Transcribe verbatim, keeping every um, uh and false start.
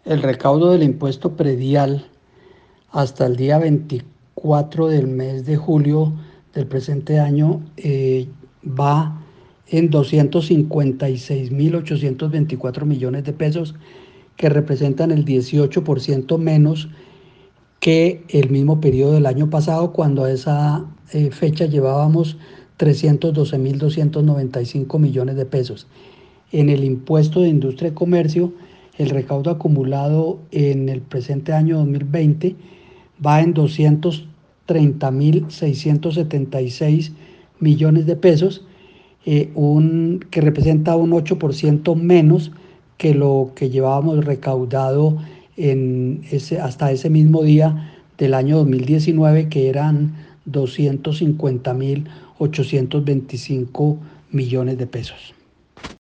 El recaudo del impuesto predial hasta el día veinticuatro del mes de julio del presente año eh, va en doscientos cincuenta y seis mil ochocientos veinticuatro millones de pesos, que representan el dieciocho por ciento menos que el mismo periodo del año pasado, cuando a esa eh, fecha llevábamos trescientos doce mil doscientos noventa y cinco millones de pesos. En el impuesto de industria y comercio, el recaudo acumulado en el presente año dos mil veinte va en doscientos treinta mil seiscientos setenta y seis millones de pesos, eh, un, que representa un ocho por ciento menos que lo que llevábamos recaudado en ese, hasta ese mismo día del año dos mil diecinueve, que eran doscientos cincuenta mil ochocientos veinticinco millones de pesos.